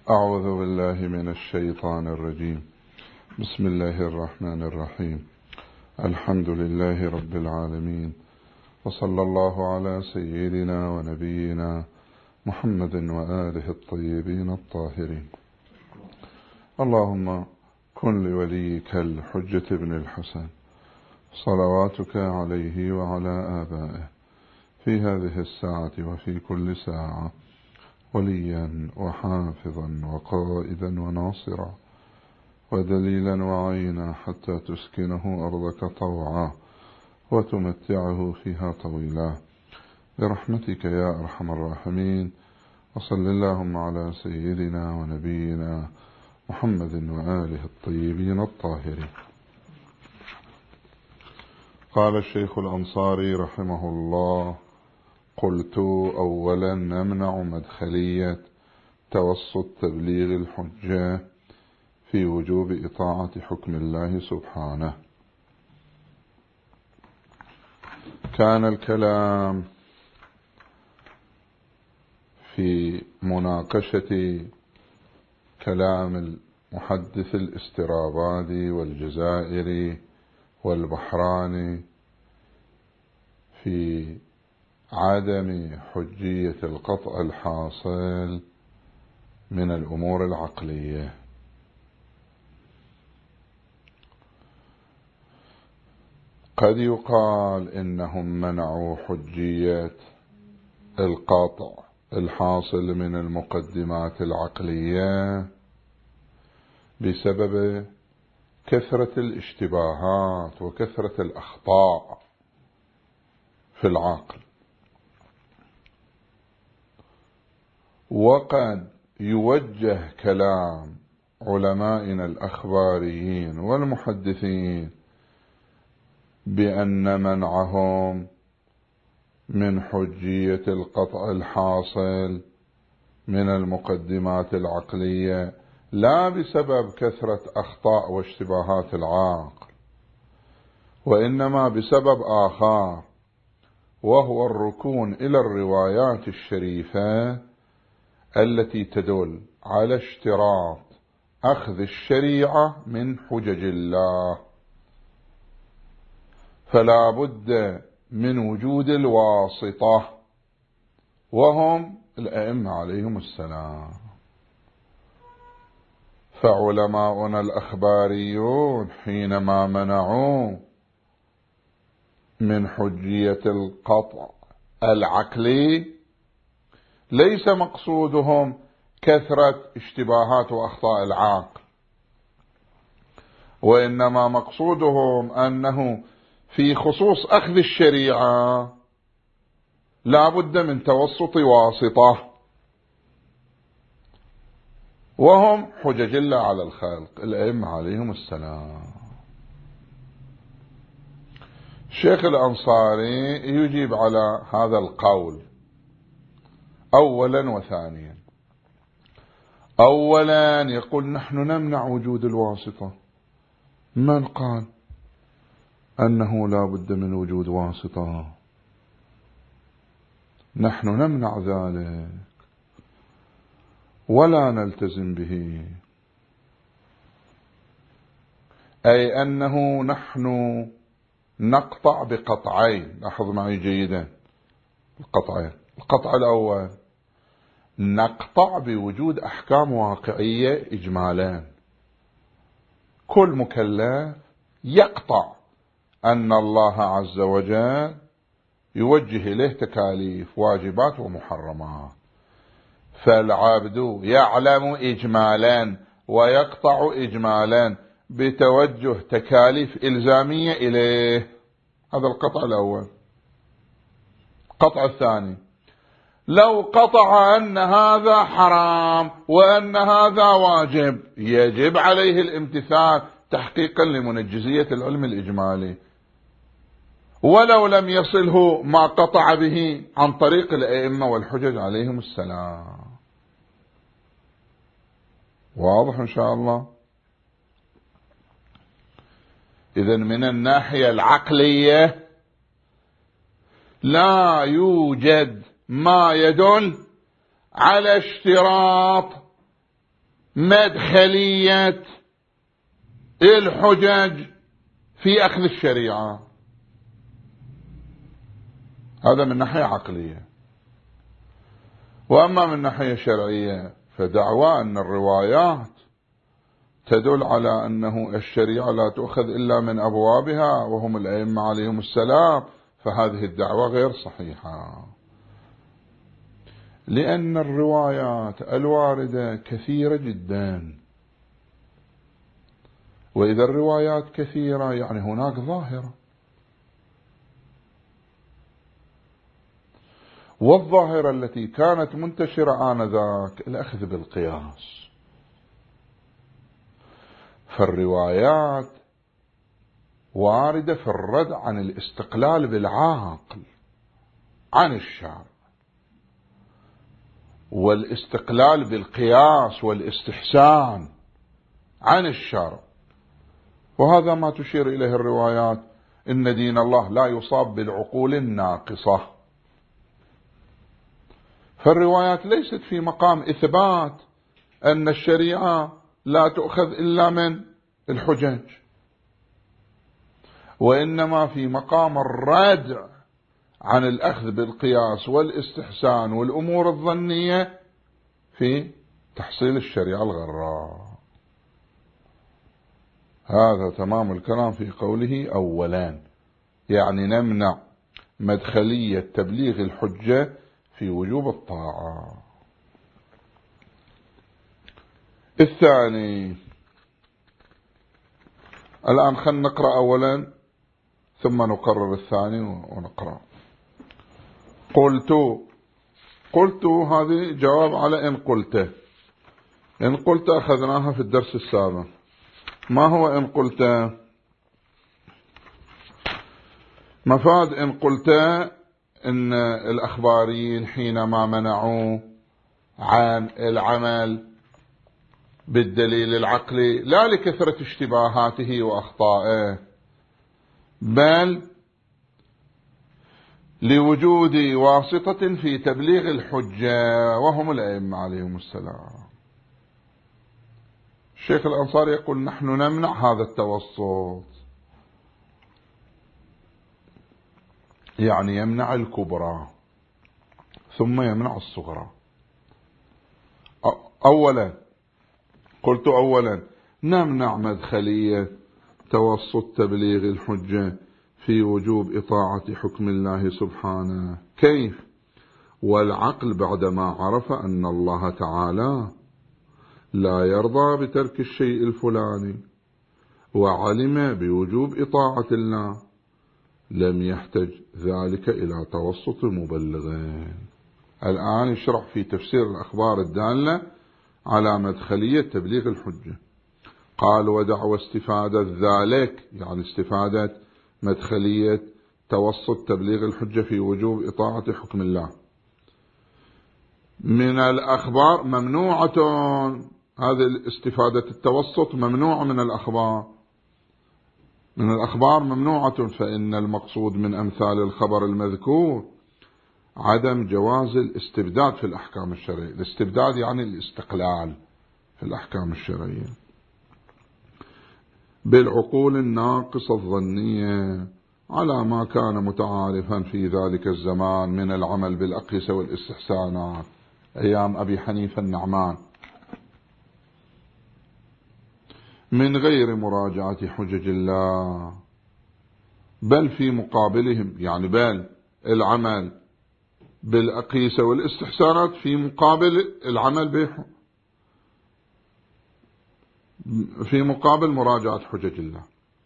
أعوذ بالله من الشيطان الرجيم. بسم الله الرحمن الرحيم. الحمد لله رب العالمين، وصلى الله على سيدنا ونبينا محمد وآله الطيبين الطاهرين. اللهم كن لوليك الحجة بن الحسن صلواتك عليه وعلى آبائه في هذه الساعة وفي كل ساعة وليا وحافظا وقائدا وناصرا ودليلا وعينا حتى تسكنه أرضك طوعا وتمتعه فيها طويلا برحمتك يا أرحم الراحمين. وصل اللهم على سيدنا ونبينا محمد وآله الطيبين الطاهرين. قال الشيخ الأنصاري رحمه الله: قلت أولا نمنع مدخلية توسط تبليغ الحجة في وجوب إطاعة حكم الله سبحانه. كان الكلام في مناقشة كلام المحدث الاسترابادي والجزائري والبحراني في عدم حجية القطع الحاصل من الأمور العقلية. قد يقال إنهم منعوا حجية القطع الحاصل من المقدمات العقلية بسبب كثرة الاشتباهات وكثرة الأخطاء في العقل، وقد يوجه كلام علمائنا الأخباريين والمحدثين بأن منعهم من حجية القطع الحاصل من المقدمات العقلية لا بسبب كثرة أخطاء واشتباهات العقل، وإنما بسبب آخر، وهو الركون إلى الروايات الشريفة التي تدل على اشتراط أخذ الشريعة من حجج الله، فلا بد من وجود الواسطة وهم الأئمة عليهم السلام. فعلماؤنا الأخباريون حينما منعوا من حجية القطع العقلي ليس مقصودهم كثرة اشتباهات وأخطاء العقل، وإنما مقصودهم أنه في خصوص أخذ الشريعة لا بد من توسط واسطة، وهم حجج الله على الخلق الأئمة عليهم السلام. الشيخ الأنصاري يجيب على هذا القول أولا وثانيا. أولا يقول: نحن نمنع وجود الواسطة. من قال أنه لا بد من وجود واسطة؟ نحن نمنع ذلك ولا نلتزم به، أي أنه نحن نقطع بقطعين. لاحظ معي جيدا القطعين. القطع الأول: نقطع بوجود أحكام واقعية إجمالا. كل مكلف يقطع أن الله عز وجل يوجه إليه تكاليف واجبات ومحرمات، فالعبد يعلم إجمالا ويقطع إجمالا بتوجه تكاليف إلزامية إليه. هذا القطع الأول. القطع الثاني: لو قطع أن هذا حرام وأن هذا واجب يجب عليه الامتثال تحقيقا لمنجزية العلم الإجمالي، ولو لم يصله ما قطع به عن طريق الأئمة والحجج عليهم السلام. واضح إن شاء الله؟ إذن من الناحية العقلية لا يوجد ما يدل على اشتراط مدخلية الحجج في أخذ الشريعة. هذا من ناحية عقلية. وأما من ناحية شرعية فدعوى أن الروايات تدل على أنه الشريعة لا تؤخذ إلا من أبوابها وهم الأئمة عليهم السلام، فهذه الدعوة غير صحيحة، لأن الروايات الواردة كثيرة جدا، وإذا الروايات كثيرة يعني هناك ظاهرة، والظاهرة التي كانت منتشرة آنذاك الأخذ بالقياس. فالروايات واردة في الرد عن الاستقلال بالعقل عن الشرع، والاستقلال بالقياس والاستحسان عن الشرع، وهذا ما تشير إليه الروايات: إن دين الله لا يصاب بالعقول الناقصة. فالروايات ليست في مقام إثبات أن الشريعة لا تؤخذ إلا من الحجج، وإنما في مقام الردع عن الأخذ بالقياس والاستحسان والأمور الظنية في تحصيل الشريعة الغراء. هذا تمام الكلام في قوله أولا، يعني نمنع مدخلية تبليغ الحجة في وجوب الطاعة. الثاني، الآن خلنا نقرأ أولا ثم نقرر الثاني ونقرأ. قلت هذه جواب على إن قلت أخذناها في الدرس السابق. ما هو إن قلت؟ مفاد إن قلت إن الأخباريين حينما منعوا عن العمل بالدليل العقلي لا لكثرة اشتباهاته وأخطائه، بل لوجود واسطة في تبليغ الحجة وهم الأئمة عليهم السلام. الشيخ الأنصاري يقول: نحن نمنع هذا التوسط، يعني يمنع الكبرى ثم يمنع الصغرى. قلت أولا نمنع مدخلية توسط تبليغ الحجة في وجوب إطاعة حكم الله سبحانه. كيف؟ والعقل بعدما عرف أن الله تعالى لا يرضى بترك الشيء الفلاني وعلم بوجوب إطاعة الله لم يحتج ذلك إلى توسط المبلغين. الآن يشرح في تفسير الأخبار الدالة على مدخلية تبليغ الحجة. قال: ودعوى استفادة ذلك، يعني استفادة مدخلية توسط تبليغ الحجة في وجوب إطاعة حكم الله من الأخبار ممنوعة. هذه الاستفادة التوسط ممنوعة من الأخبار ممنوعة، فإن المقصود من أمثال الخبر المذكور عدم جواز الاستبداد في الأحكام الشرعية. الاستبداد يعني الاستقلال في الأحكام الشرعية بالعقول الناقصة الظنية على ما كان متعارفا في ذلك الزمان من العمل بالأقيسة والاستحسانات أيام أبي حنيفة النعمان، من غير مراجعة حجج الله، بل في مقابلهم، يعني بل العمل بالأقيسة والاستحسانات في مقابل العمل في مقابل مراجعة حجج الله.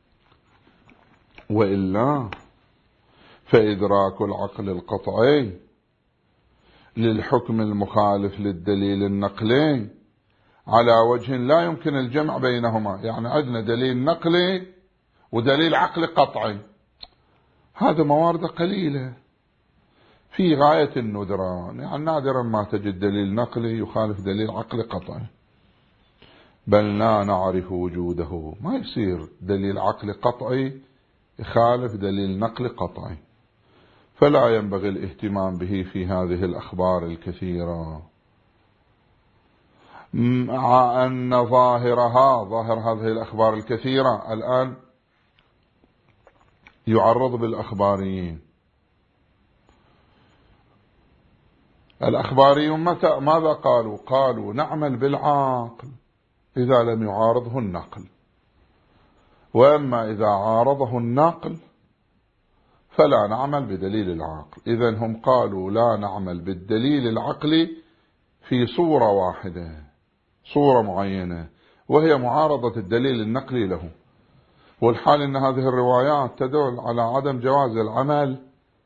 وإلا فإدراك العقل القطعي للحكم المخالف للدليل النقلي على وجه لا يمكن الجمع بينهما، يعني عندنا دليل نقلي ودليل عقلي قطعي، هذا موارد قليلة في غاية الندران، يعني نادرا ما تجد دليل نقلي يخالف دليل عقلي قطعي، بل لا نعرف وجوده. ما يصير دليل عقلي قطعي يخالف دليل نقلي قطعي، فلا ينبغي الاهتمام به في هذه الأخبار الكثيرة. مع أن ظاهر هذه الأخبار الكثيرة الآن يعرض بالأخباريين. الأخباريون ماذا قالوا؟ قالوا نعمل بالعقل إذا لم يعارضه النقل، وأما إذا عارضه النقل فلا نعمل بدليل العقل. إذن هم قالوا لا نعمل بالدليل العقلي في صورة واحدة، صورة معينة، وهي معارضة الدليل النقلي له. والحال أن هذه الروايات تدل على عدم جواز العمل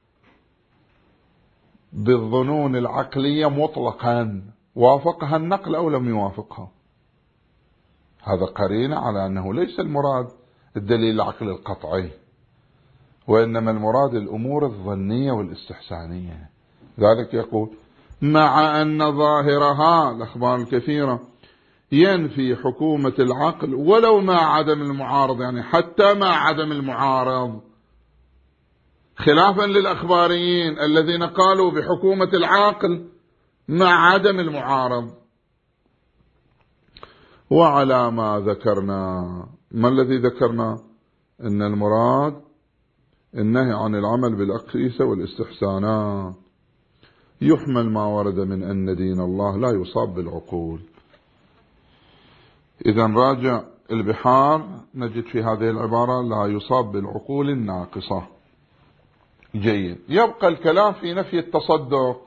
بالظنون العقلية مطلقا، وافقها النقل أو لم يوافقها. هذا قرينة على أنه ليس المراد الدليل العقلي القطعي، وإنما المراد الأمور الظنية والاستحسانية. ذلك يقول مع أن ظاهرها الأخبار الكثيرة ينفي حكومة العقل ولو مع عدم المعارض، يعني حتى مع عدم المعارض، خلافا للأخباريين الذين قالوا بحكومة العقل مع عدم المعارض. وعلى ما ذكرنا، ما الذي ذكرنا؟ إن المراد النهي عن العمل بالأقيسة والاستحسانات، يحمل ما ورد من أن دين الله لا يصاب بالعقول. إذا راجع البحار نجد في هذه العبارة لا يصاب بالعقول الناقصة. جيد. يبقى الكلام في نفي التصدق.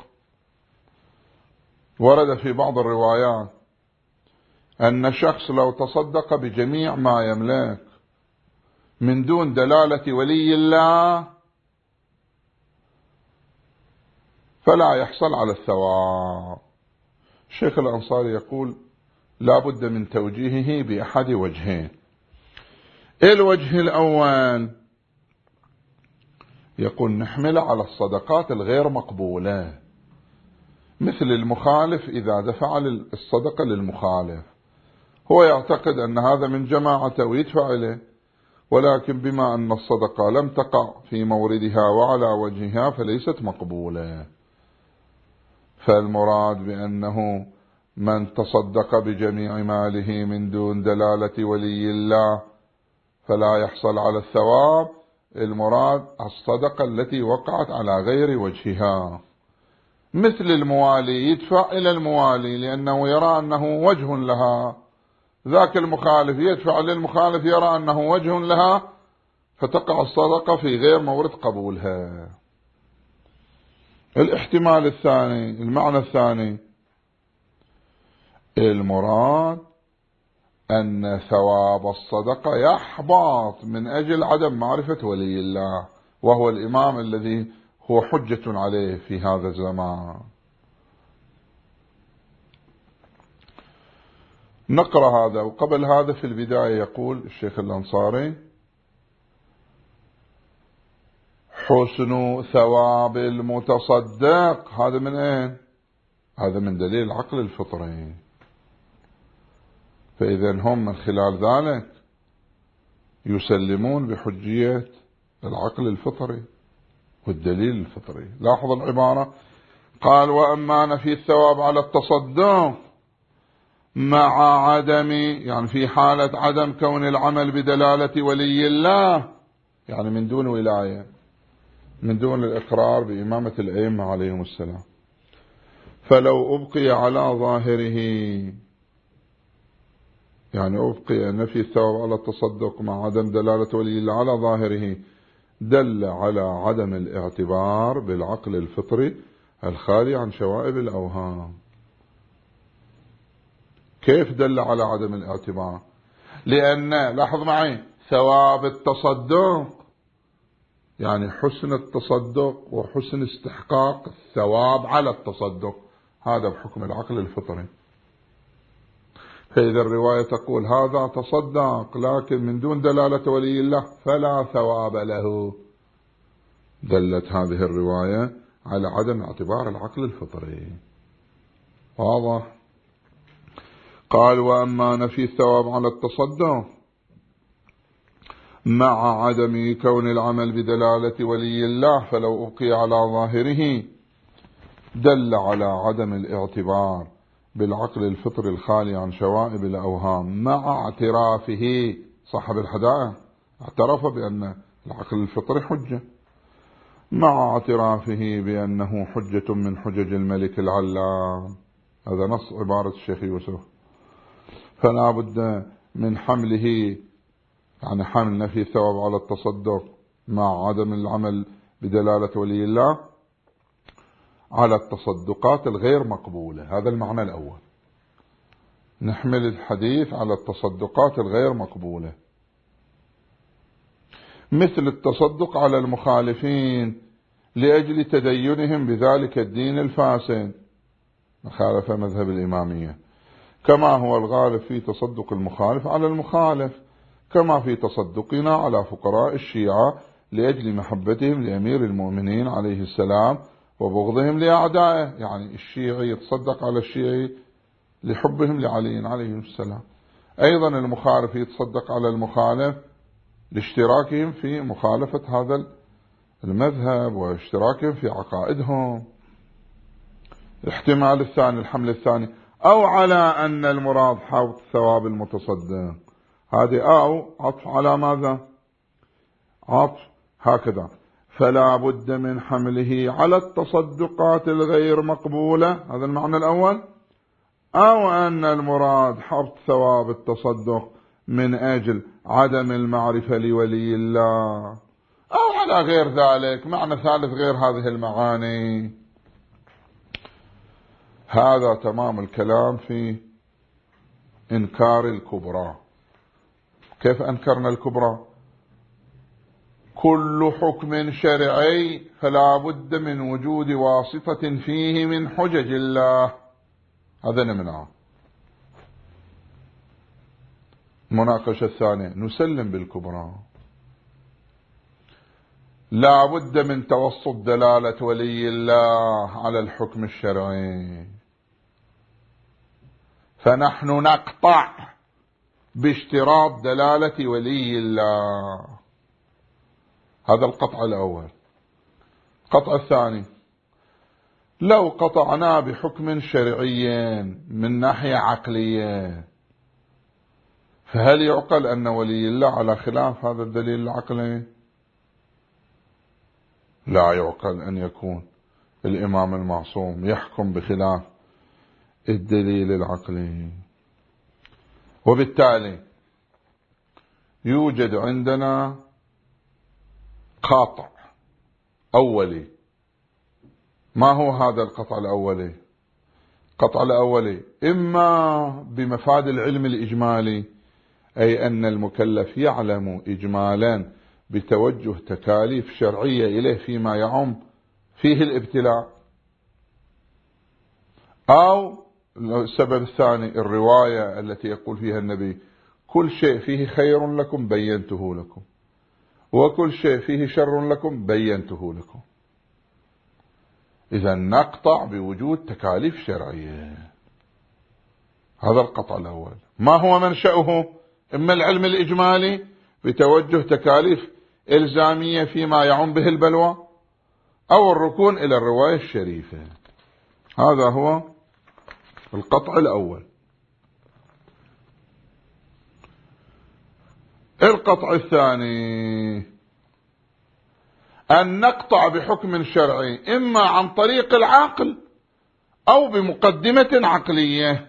ورد في بعض الروايات أن الشخص لو تصدق بجميع ما يملك من دون دلالة ولي الله فلا يحصل على الثواب. الشيخ الأنصاري يقول لا بد من توجيهه بأحد وجهين. الوجه الأول يقول نحمل على الصدقات الغير مقبولة، مثل المخالف إذا دفع الصدقة للمخالف، هو يعتقد أن هذا من جماعته ويدفع إليه، ولكن بما أن الصدقة لم تقع في موردها وعلى وجهها فليست مقبولة. فالمراد بأنه من تصدق بجميع ماله من دون دلالة ولي الله فلا يحصل على الثواب، المراد الصدقة التي وقعت على غير وجهها، مثل الموالي يدفع إلى الموالي لأنه يرى أنه وجه لها، ذاك المخالف يدفع للمخالف يرى أنه وجه لها، فتقع الصدقة في غير مورد قبولها. الاحتمال الثاني، المعنى الثاني، المراد أن ثواب الصدقة يحبط من أجل عدم معرفة ولي الله، وهو الإمام الذي هو حجة عليه في هذا الزمان. نقرأ هذا. وقبل هذا في البداية يقول الشيخ الأنصاري حسن ثواب المتصدق، هذا من أين؟ هذا من دليل العقل الفطري. فإذا هم من خلال ذلك يسلمون بحجية العقل الفطري والدليل الفطري. لاحظ العبارة، قال وأما نفي الثواب على التصدق مع عدم، يعني في حالة عدم كون العمل بدلالة ولي الله، يعني من دون ولاية، من دون الإقرار بإمامة الأئمة عليهم السلام، فلو أبقي على ظاهره، يعني أبقي نفي الثواب على التصدق مع عدم دلالة ولي الله على ظاهره، دل على عدم الاعتبار بالعقل الفطري الخالي عن شوائب الأوهام. كيف دل على عدم الاعتبار؟ لأن لاحظ معي ثواب التصدق يعني حسن التصدق وحسن استحقاق الثواب على التصدق، هذا بحكم العقل الفطري. فإذا الرواية تقول هذا تصدق لكن من دون دلالة ولي الله فلا ثواب له، دلت هذه الرواية على عدم اعتبار العقل الفطري. واضح؟ قال وأما نفي الثواب على التصدق مع عدم كون العمل بدلالة ولي الله فلو أبقي على ظاهره دل على عدم الاعتبار بالعقل الفطري الخالي عن شوائب الأوهام، مع اعترافه صاحب الحدائق اعترف بأن العقل الفطري حجة، مع اعترافه بأنه حجة من حجج الملك العلام. هذا نص عبارة الشيخ يوسف. فلا بد من حمله، يعني حمل نفي الثواب على التصدق مع عدم العمل بدلالة ولي الله على التصدقات الغير مقبولة. هذا المعنى الأول، نحمل الحديث على التصدقات الغير مقبولة، مثل التصدق على المخالفين لأجل تدينهم بذلك الدين الفاسد، مخالفة مذهب الإمامية، كما هو الغالب في تصدق المخالف على المخالف، كما في تصدقنا على فقراء الشيعة لأجل محبتهم لأمير المؤمنين عليه السلام وبغضهم لأعدائه. يعني الشيعي يتصدق على الشيعي لحبهم لعلي عليه السلام، أيضا المخالف يتصدق على المخالف لاشتراكهم في مخالفة هذا المذهب واشتراكهم في عقائدهم. الاحتمال الثاني، الحمل الثاني، أو على أن المراد حوض ثواب المتصدق. هذه أو عطف على ماذا؟ عطف هكذا. فلا بد من حمله على التصدقات الغير مقبولة، هذا المعنى الأول، أو أن المراد حوض ثواب التصدق من أجل عدم المعرفة لولي الله، أو على غير ذلك، معنى ثالث غير هذه المعاني. هذا تمام الكلام في إنكار الكبرى. كيف أنكرنا الكبرى؟ كل حكم شرعي فلا بد من وجود واسطة فيه من حجج الله، هذا نمنعه. المناقشة الثانية، نسلم بالكبرى، لا بد من توسط دلالة ولي الله على الحكم الشرعي، فنحن نقطع باشتراط دلالة ولي الله. هذا القطع الأول. القطع الثاني، لو قطعنا بحكم شرعي من ناحية عقلية، فهل يعقل أن ولي الله على خلاف هذا الدليل العقلي؟ لا يعقل أن يكون الإمام المعصوم يحكم بخلاف الدليل العقلي. وبالتالي يوجد عندنا قاطع أولي. ما هو هذا القطع الأولي؟ القطع الأولي إما بمفاد العلم الإجمالي، أي أن المكلف يعلم إجمالا بتوجه تكاليف شرعية إليه فيما يعم فيه الابتلاء، أو السبب الثاني الرواية التي يقول فيها النبي: كل شيء فيه خير لكم بينته لكم، وكل شيء فيه شر لكم بينته لكم. إذا نقطع بوجود تكاليف شرعية. هذا القطع الأول. ما هو منشأه؟ إما العلم الإجمالي بتوجه تكاليف إلزامية فيما يعم به البلوى، أو الركون إلى الرواية الشريفة. هذا هو القطع الأول. القطع الثاني، أن نقطع بحكم شرعي إما عن طريق العقل أو بمقدمة عقلية.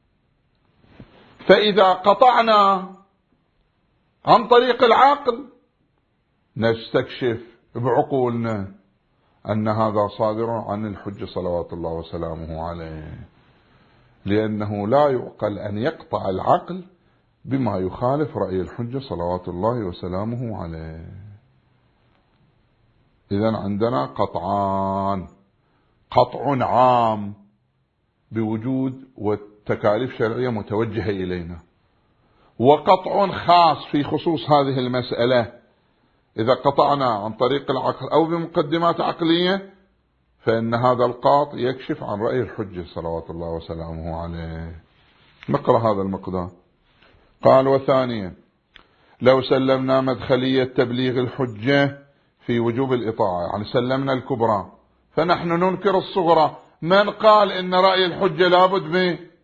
فإذا قطعنا عن طريق العقل نستكشف بعقولنا أن هذا صادر عن الحجة صلوات الله وسلامه عليه، لأنه لا يعقل أن يقطع العقل بما يخالف رأي الحجة صلوات الله وسلامه عليه. إذن عندنا قطعان: قطع عام بوجود والتكاليف شرعية متوجهة إلينا، وقطع خاص في خصوص هذه المسألة. إذا قطعنا عن طريق العقل أو بمقدمات عقلية فإن هذا القاطع يكشف عن رأي الحجة صلوات الله وسلامه عليه. نقرأ هذا المقدار. قال: وثانيا، لو سلمنا مدخلية تبليغ الحجة في وجوب الإطاعة، يعني سلمنا الكبرى، فنحن ننكر الصغرى. من قال إن رأي الحجة لابد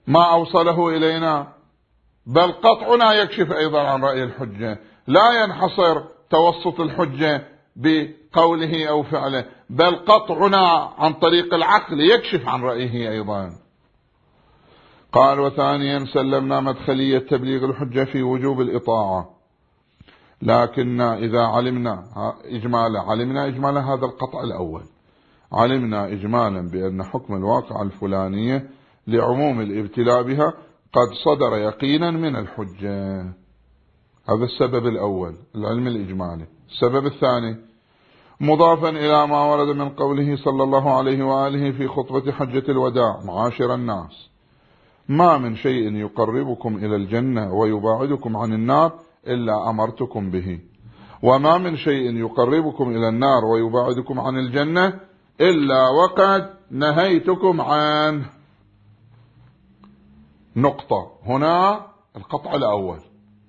ما أوصله إلينا، بل قطعنا يكشف أيضا عن رأي الحجة، لا ينحصر توسط الحجة بقوله أو فعله، بل قطعنا عن طريق العقل يكشف عن رأيه أيضا. قال: وثانيا سلمنا مدخلية تبليغ الحجة في وجوب الإطاعة، لكن إذا علمنا إجمالا هذا القطع الأول، علمنا إجمالا بأن حكم الواقع الفلانية لعموم الابتلاء بها قد صدر يقينا من الحجة. هذا السبب الأول، العلم الإجمالي. السبب الثاني مضافا إلى ما ورد من قوله صلى الله عليه وآله في خطبة حجة الوداع: معاشر الناس، ما من شيء يقربكم إلى الجنة ويباعدكم عن النار إلا أمرتكم به، وما من شيء يقربكم إلى النار ويباعدكم عن الجنة إلا وقد نهيتكم عنه. نقطة هنا القطع الأول،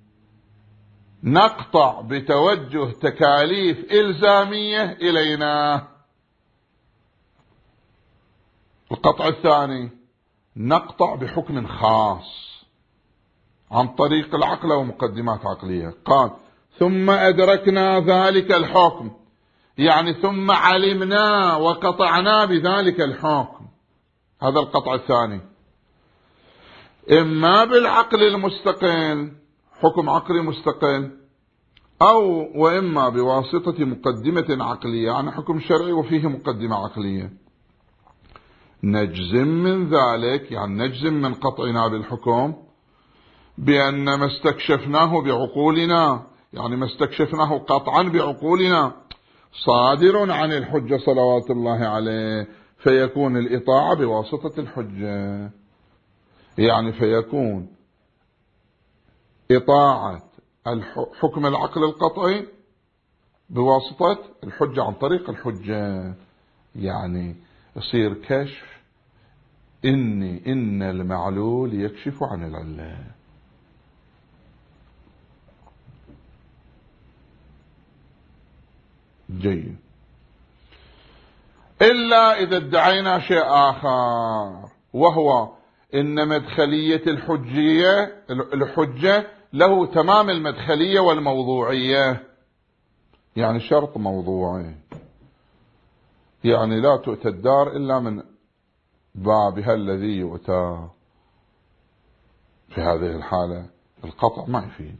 نقطع بتوجه تكاليف إلزامية إلينا. القطع الثاني نقطع بحكم خاص عن طريق العقل ومقدمات عقلية. قال: ثم أدركنا ذلك الحكم، يعني ثم علمنا وقطعنا بذلك الحكم. هذا القطع الثاني، إما بالعقل المستقل، حكم عقلي مستقل، وإما بواسطة مقدمة عقلية، يعني حكم شرعي وفيه مقدمة عقلية. نجزم من ذلك، يعني نجزم من قطعنا بالحكم بأن ما استكشفناه بعقولنا، يعني ما استكشفناه قطعا بعقولنا، صادر عن الحجة صلوات الله عليه، فيكون الإطاعة بواسطة الحجة، يعني فيكون إطاعة حكم العقل القطعي بواسطة الحجة عن طريق الحجة، يعني يصير كشف إن المعلول يكشف عن العلة. جيد. إلا إذا ادعينا شيء آخر، وهو إن مدخلية الحجة له تمام المدخلية والموضوعية، يعني شرط موضوعي، يعني لا تؤتى الدار إلا من بابها الذي يؤتى. في هذه الحالة القطع ما يفيد،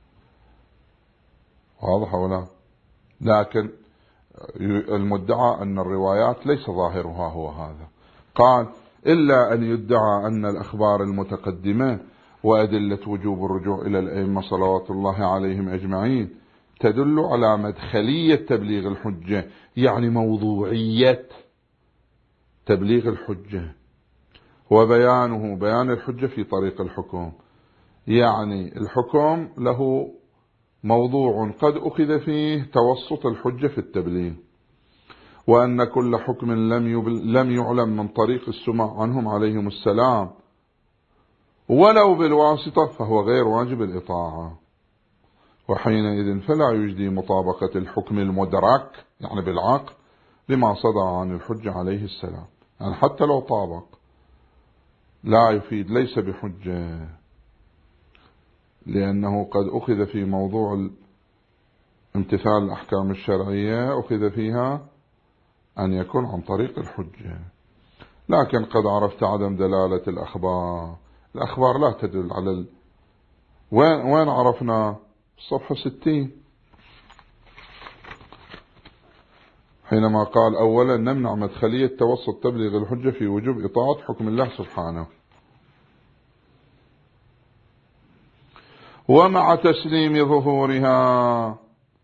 واضح ولا؟ لكن المدعى أن الروايات ليس ظاهرها هو هذا. قال: إلا أن يدعى أن الأخبار المتقدمة وأدلة وجوب الرجوع إلى الأئمة صلوات الله عليهم أجمعين تدل على مدخلية تبليغ الحجة، يعني موضوعية تبليغ الحجة، وبيانه بيان الحجة في طريق الحكم، يعني الحكم له موضوع قد أخذ فيه توسط الحجة في التبليغ، وأن كل حكم لم يعلم من طريق السماع عنهم عليهم السلام ولو بالواسطة فهو غير واجب الإطاعة، وحينئذ فلا يجدي مطابقة الحكم المدرك يعني بالعقل لما صدر عن الحجة عليه السلام، يعني حتى لو طابق لا يفيد، ليس بحجة، لأنه قد أخذ في موضوع امتثال الأحكام الشرعية أخذ فيها أن يكون عن طريق الحجة. لكن قد عرفت عدم دلالة الأخبار لا تدل على وين عرفنا؟ صفحة 60 حينما قال: أولا نمنع مدخلية توسط تبليغ الحجة في وجوب إطاعة حكم الله سبحانه، ومع تسليم ظهورها،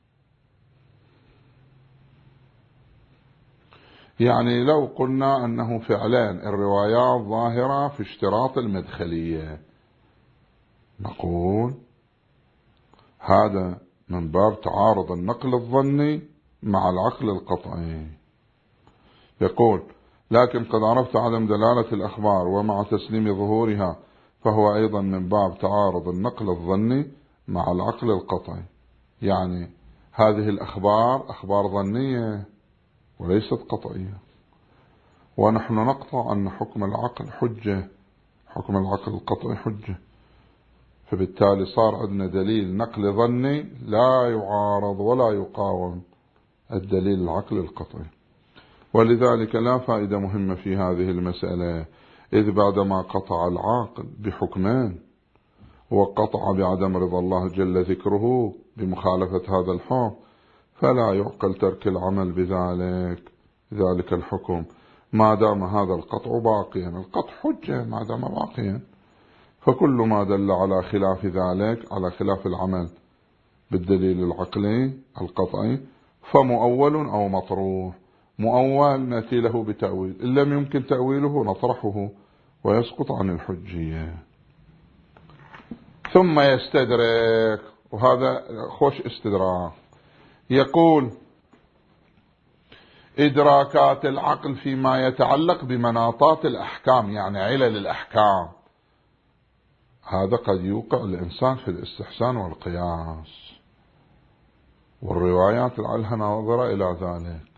يعني لو قلنا أنه فعلان الروايات ظاهرة في اشتراط المدخلية، نقول هذا من باب تعارض النقل الظني مع العقل القطعي. يقول: لكن قد عرفت عدم دلالة الأخبار ومع تسليم ظهورها فهو أيضا من باب تعارض النقل الظني مع العقل القطعي، يعني هذه الأخبار أخبار ظنية وليست قطعية، ونحن نقطع أن حكم العقل حجة حكم العقل القطعي حجة، فبالتالي صار عندنا دليل نقل ظني لا يعارض ولا يقاوم الدليل العقل القطعي. ولذلك لا فائدة مهمة في هذه المسألة، إذ بعدما قطع العاقل بحكمان وقطع بعدم رضا الله جل ذكره بمخالفة هذا الحكم، فلا يعقل ترك العمل بذلك الحكم ما دام هذا القطع باقيا. القطع حجة ما دام باقيا، فكل ما دل على خلاف ذلك، على خلاف العمل بالدليل العقلي القطعي، فمؤول أو مطروح. مؤول نأتي له بتأويل، إن لم يمكن تأويله نطرحه ويسقط عن الحجية. ثم يستدرك، وهذا خوش استدراك، يقول إدراكات العقل فيما يتعلق بمناطات الأحكام، يعني علل الأحكام، هذا قد يوقع الإنسان في الاستحسان والقياس، والروايات لعلها ناظرة إلى ذلك.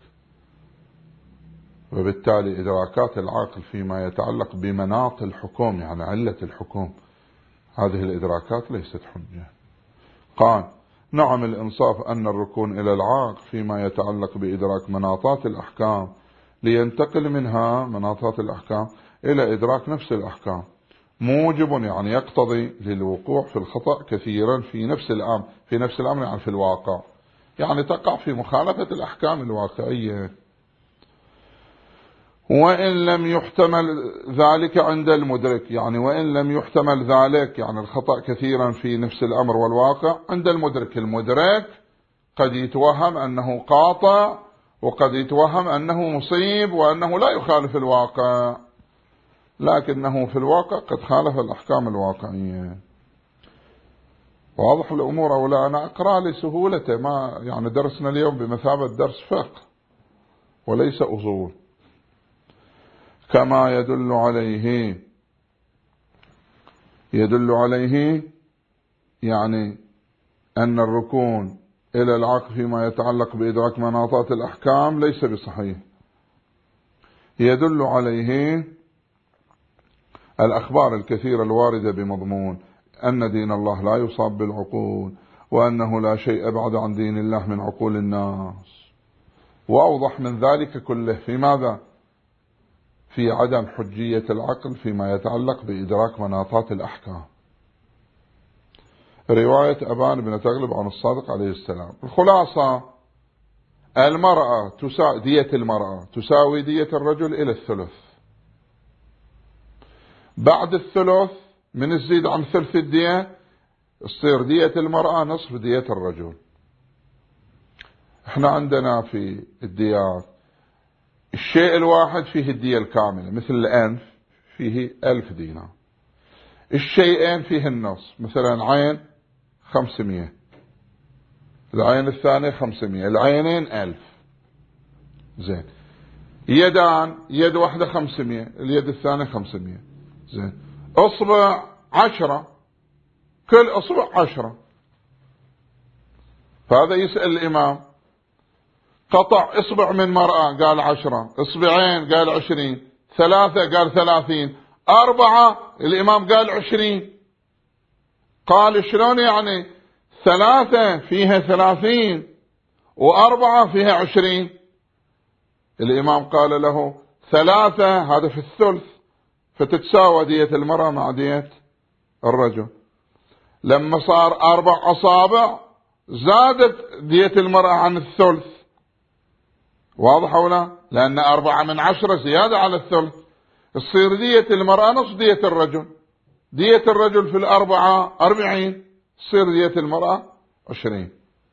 وبالتالي إدراكات العقل فيما يتعلق بمناط الحكم، يعني علة الحكم، هذه الإدراكات ليست حجة. قال نعم الإنصاف أن الركون إلى العقل فيما يتعلق بإدراك مناطات الأحكام لينتقل منها مناطات الأحكام إلى إدراك نفس الأحكام موجب، يعني يقتضي للوقوع في الخطأ كثيرا في نفس الأمر، في نفس الأمر يعني في الواقع، يعني تقع في مخالفة الأحكام الواقعية. وإن لم يحتمل ذلك عند المدرك، يعني وإن لم يحتمل ذلك، يعني الخطأ كثيرا في نفس الأمر والواقع عند المدرك. المدرك قد يتوهم أنه قاطع، وقد يتوهم أنه مصيب وأنه لا يخالف الواقع، لكنه في الواقع قد خالف الأحكام الواقعية. واضح الأمور أو لا؟ أنا أقرأ لسهولته، ما يعني درسنا اليوم بمثابة درس فقه وليس أصول. كما يدل عليه يعني أن الركون إلى العقل فيما يتعلق بإدراك مناطات الأحكام ليس بصحيح. يدل عليه الأخبار الكثيرة الواردة بمضمون أن دين الله لا يصاب بالعقول، وأنه لا شيء أبعد عن دين الله من عقول الناس. وأوضح من ذلك كله في ماذا؟ في عدم حجية العقل فيما يتعلق بإدراك مناطات الأحكام. رواية أبان بن تغلب عن الصادق عليه السلام. الخلاصة المرأة دية المرأة تساوي دية الرجل إلى الثلث. بعد الثلث من الزيد عن ثلث الدية تصير دية المرأة نصف دية الرجل. احنا عندنا في الديات الشيء الواحد فيه الدية الكاملة، مثل الأنف فيه 1000 دينار. الشيئين فيه النص، مثلا عين 500، العين الثانية 500، العينين 1000. زين. يدان، يد واحدة 500، اليد الثانية 500. زين. أصبع 10، كل أصبع 10. فهذا يسأل الإمام، قطع إصبع من مرأة قال 10، إصبعين قال 20، 3 قال 30، 4 الإمام قال 20. قال شلون يعني 3 فيها 30 و4 فيها 20؟ الإمام قال له 3 هذا في الثلث، فتتساوى دية المرأة مع دية الرجل. لما صار 4 أصابع زادت دية المرأة عن الثلث. واضح ولا؟ لأن 4 من 10 زيادة على الثلث، تصير دية المرأة نصف دية الرجل. دية الرجل في 4 40، تصير دية المرأة 20.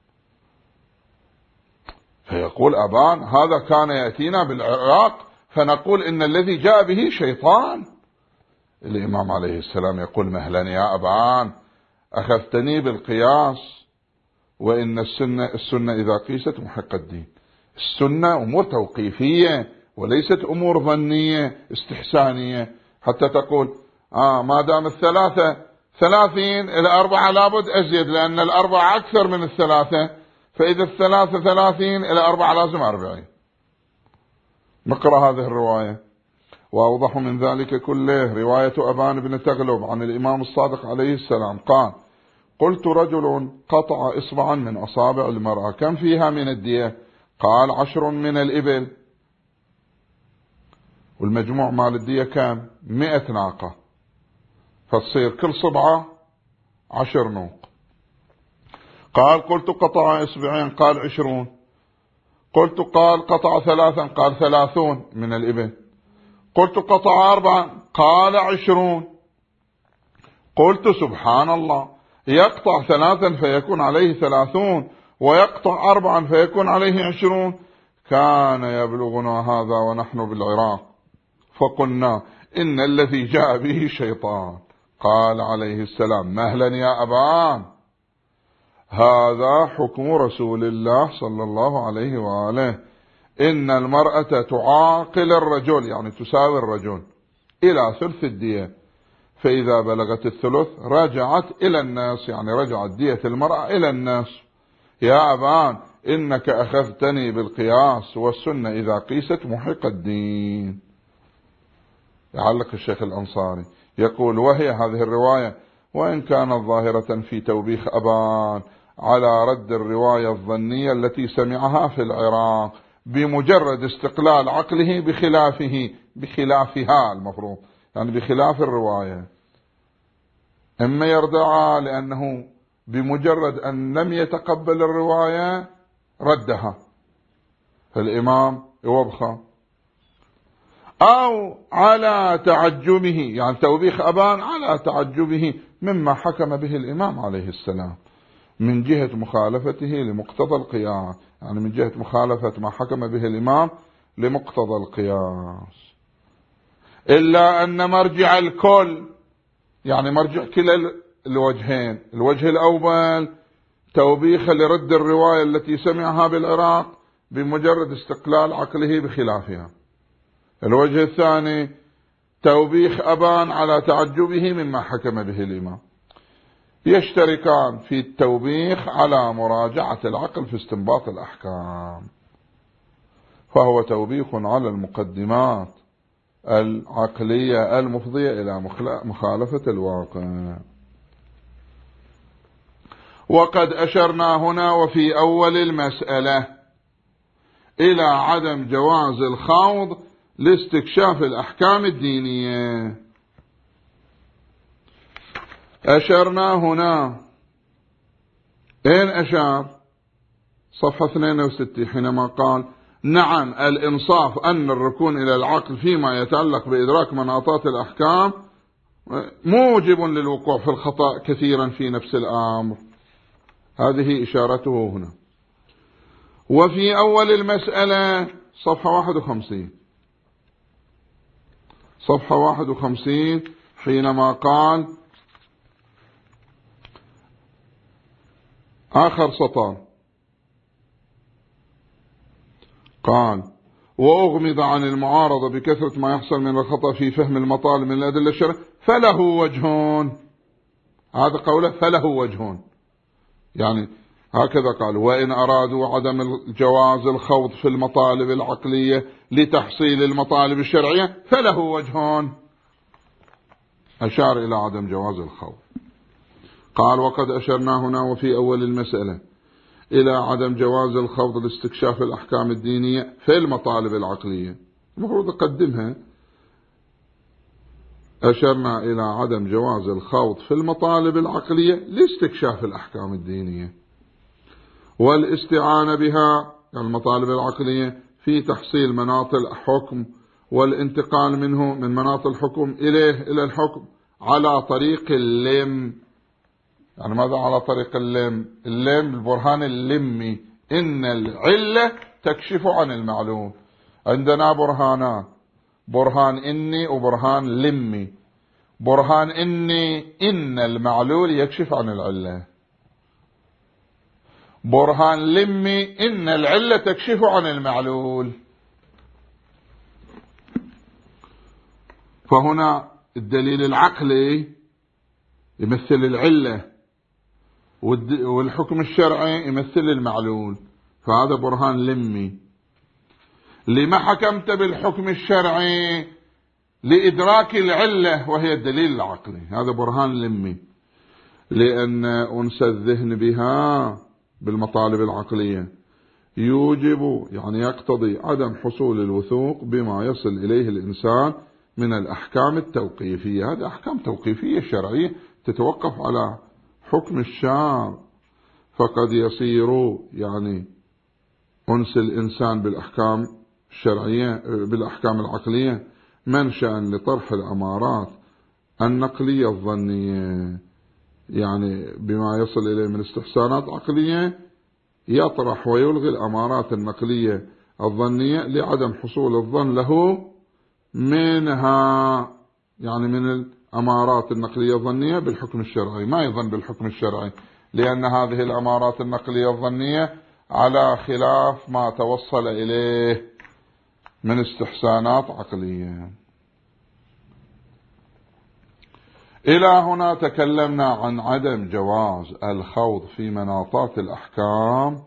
فيقول أبان هذا كان يأتينا بالعراق فنقول إن الذي جاء به شيطان. الإمام عليه السلام يقول مهلا يا أبان، أخذتني بالقياس، وإن السنة إذا قيست محق الدين. السنة أمور توقيفية وليست أمور ظنية استحسانية، حتى تقول ما دام الثلاثة 30 إلى 4 لابد أزيد، لأن 4 أكثر من 3، فإذا 3 30 إلى 4 لازم 40. نقرأ هذه الرواية. وأوضح من ذلك كله رواية أبان بن تغلب عن الإمام الصادق عليه السلام قال: قلت رجل قطع إصبعا من أصابع المرأة، كم فيها من الدية؟ قال: 10 من الإبل. والمجموع مال الدية كم؟ 100 ناقة، فتصير كل صبعة 10 نوق. قال: قلت قطع إصبعين، قال: 20. قال قطع 3، قال: 30 من الإبل. قلت قطع 4، قال: 20. قلت: سبحان الله، يقطع 3 فيكون عليه 30، ويقطع 4 فيكون عليه 20. كان يبلغنا هذا ونحن بالعراق، فقلنا: إن الذي جاء به شيطان. قال عليه السلام: مهلا يا أبان، هذا حكم رسول الله صلى الله عليه وآله، إن المرأة تعاقل الرجل، يعني تساوي الرجل، إلى ثلث الدية، فإذا بلغت الثلث رجعت إلى الناس، يعني رجعت دية المرأة إلى الناس. يا أبان، إنك أخذتني بالقياس، والسنة إذا قيست محق الدين. يعلق الشيخ الأنصاري يقول: وهي هذه الرواية وإن كانت ظاهرة في توبيخ أبان على رد الرواية الظنية التي سمعها في العراق بمجرد استقلال عقله بخلافها، المفروض يعني بخلاف الرواية، إما يردعها لأنه بمجرد أن لم يتقبل الرواية ردها فالإمام يوبخ، أو على تعجبه، يعني توبيخ أبان على تعجبه مما حكم به الإمام عليه السلام من جهة مخالفته لمقتضى القياس، يعني من جهة مخالفة ما حكم به الإمام لمقتضى القياس. إلا أن مرجع الكل، يعني مرجع كلا الوجهين، الوجه الأول توبيخ لرد الرواية التي سمعها بالعراق بمجرد استقلال عقله بخلافها، الوجه الثاني توبيخ أبان على تعجبه مما حكم به الإمام، يشتركان في التوبيخ على مراجعة العقل في استنباط الأحكام، فهو توبيخ على المقدمات العقلية المفضية إلى مخالفة الواقع. وقد أشرنا هنا وفي أول المسألة إلى عدم جواز الخوض لاستكشاف الأحكام الدينية. أشرنا هنا، أين أشار؟ صفحة 62 حينما قال: نعم، الإنصاف أن الركون إلى العقل فيما يتعلق بإدراك مناطات الأحكام موجب للوقوع في الخطأ كثيرا في نفس الأمر. هذه إشارته هنا. وفي أول المسألة صفحة 51 حينما قال آخر سطر، قال: وأغمض عن المعارضة بكثرة ما يحصل من الخطأ في فهم المطالب من الأدلة الشرعية فله وجهون. هذا قوله فله وجهون، يعني هكذا قال: وإن أرادوا عدم جواز الخوض في المطالب العقلية لتحصيل المطالب الشرعية فله وجهون. أشار إلى عدم جواز الخوض. قال: وقد أشرنا هنا وفي أول المسألة إلى عدم جواز الخوض لاستكشاف الأحكام الدينية في المطالب العقلية، المفروض أقدمها. أشرنا إلى عدم جواز الخوض في المطالب العقلية لاستكشاف الأحكام الدينية والاستعانة بها، المطالب العقلية، في تحصيل مناط الحكم والانتقال منه من مناط الحكم إلى الحكم على طريق اللم. يعني ماذا على طريق اللم؟ اللم البرهان اللمي، إن العلة تكشف عن المعلوم. عندنا برهانان، برهان إني وبرهان لمي. برهان إني إن المعلول يكشف عن العلة، برهان لمي إن العلة تكشف عن المعلول. فهنا الدليل العقلي يمثل العلة، والحكم الشرعي يمثل المعلول، فهذا برهان لمي. لما حكمت بالحكم الشرعي؟ لإدراك العلة وهي الدليل العقلي. هذا برهان لمي، لأن أنس الذهن بها بالمطالب العقلية يوجب يعني يقتضي عدم حصول الوثوق بما يصل إليه الإنسان من الأحكام التوقيفية. هذه أحكام توقيفية شرعية تتوقف على حكم الشارع، فقد يصير يعني أنس الإنسان بالأحكام الشرعية بالأحكام العقلية منشأ لطرح الأمارات النقلية الظنية، يعني بما يصل إليه من استحسانات عقلية يطرح ويلغي الأمارات النقلية الظنية لعدم حصول الظن له منها، يعني من الأمارات النقلية الظنية بالحكم الشرعي. ما يظن بالحكم الشرعي لأن هذه الأمارات النقلية الظنية على خلاف ما توصل إليه من استحسانات عقلية. إلى هنا تكلمنا عن عدم جواز الخوض في مناطات الأحكام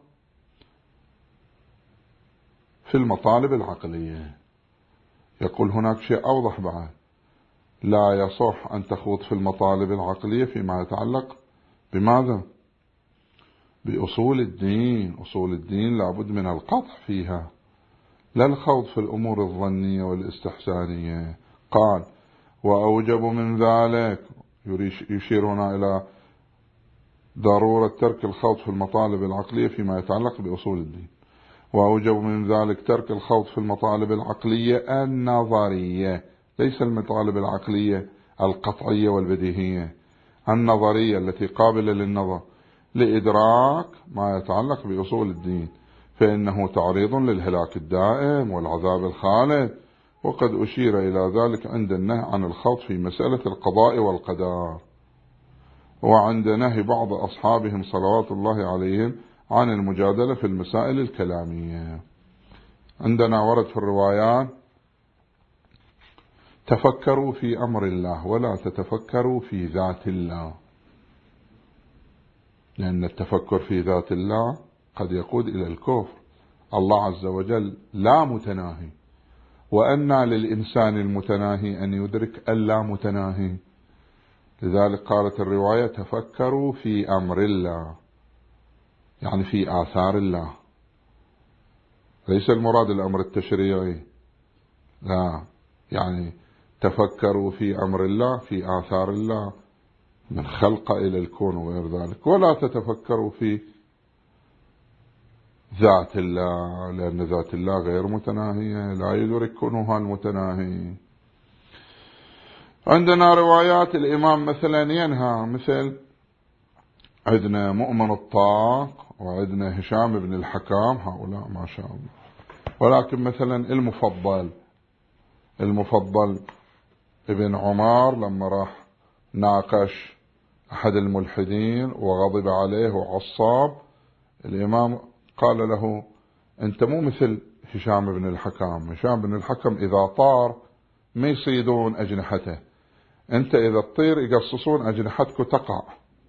في المطالب العقلية. يقول هناك شيء أوضح بعد: لا يصح أن تخوض في المطالب العقلية فيما يتعلق بماذا؟ بأصول الدين. أصول الدين لابد من القطع فيها، لا الخوض في الأمور الظنية والاستحسانية. قال: وأوجب من ذلك، يشير هنا إلى ضرورة ترك الخوض في المطالب العقلية فيما يتعلق بأصول الدين. وأوجب من ذلك ترك الخوض في المطالب العقلية النظرية، ليس المطالب العقلية القطعية والبديهية، النظرية التي قابلة للنظر، لإدراك ما يتعلق بأصول الدين، فإنه تعريض للهلاك الدائم والعذاب الخالد. وقد أشير إلى ذلك عند النهي عن الخوض في مسألة القضاء والقدر، وعند نهي بعض أصحابهم صلوات الله عليهم عن المجادلة في المسائل الكلامية. عندنا ورد في الروايات: تفكروا في أمر الله ولا تتفكروا في ذات الله، لأن التفكر في ذات الله قد يقود إلى الكفر. الله عز وجل لا متناهي، وأنى للإنسان المتناهي أن يدرك اللا متناهي. لذلك قالت الرواية: تفكروا في أمر الله، يعني في آثار الله، ليس المراد الأمر التشريعي، لا، يعني تفكروا في أمر الله في آثار الله من خلق إلى الكون وغير ذلك، ولا تتفكروا في ذات الله، لأن ذات الله غير متناهية، لا يدرك كونها المتناهي. عندنا روايات الإمام مثلا ينهى، مثل عندنا مؤمن الطاق وعندنا هشام بن الحكام، هؤلاء ما شاء الله. ولكن مثلا المفضل ابن عمر لما راح ناقش أحد الملحدين وغضب عليه وعصاب، الإمام قال له: أنت مو مثل هشام بن الحكام. هشام بن الحكم إذا طار ما يصيدون أجنحته، أنت إذا تطير يقصصون أجنحتك وتقع.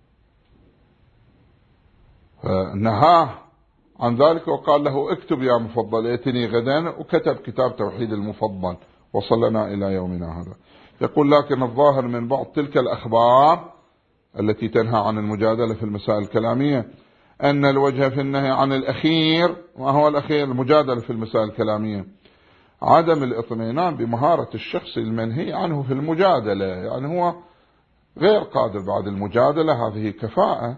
فنهاه عن ذلك وقال له: اكتب يا مفضل ائتني غدا، وكتب كتاب توحيد المفضل وصلنا إلى يومنا هذا. يقول: لكن الظاهر من بعض تلك الأخبار التي تنهى عن المجادلة في المسائل الكلامية أن الوجه في النهي عن الأخير. ما هو الأخير؟ المجادلة في المسائل الكلامية، عدم الاطمئنان بمهارة الشخص المنهي عنه في المجادلة، يعني هو غير قادر بعد المجادلة، هذه كفاءة،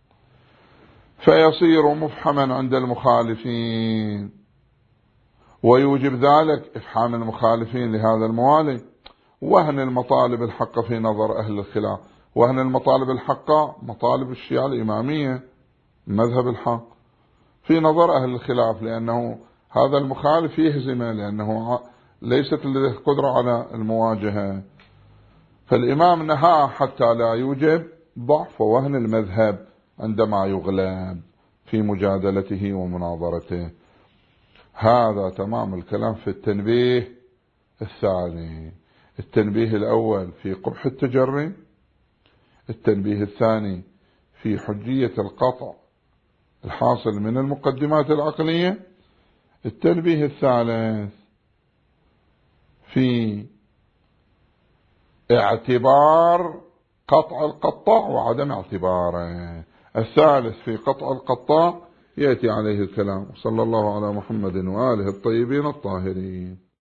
فيصير مفحما عند المخالفين، ويوجب ذلك إفحام المخالفين لهذا الموالي، وهن المطالب الحقة في نظر أهل الخلاف. وهن المطالب الحقة مطالب الشيعة الإمامية مذهب الحق في نظر أهل الخلاف، لأنه هذا المخالف يهزمه، لأنه ليست لديه قدرة على المواجهة. فالإمام نهى حتى لا يوجب ضعف ووهن المذهب عندما يغلب في مجادلته ومناظرته. هذا تمام الكلام في التنبيه الثاني. التنبيه الأول في قبح التجري، التنبيه الثاني في حجية القطع الحاصل من المقدمات العقلية، التنبيه الثالث في اعتبار قطع القطاع وعدم اعتباره. الثالث في قطع القطاع يأتي عليه الكلام. صلى الله على محمد وآله الطيبين الطاهرين.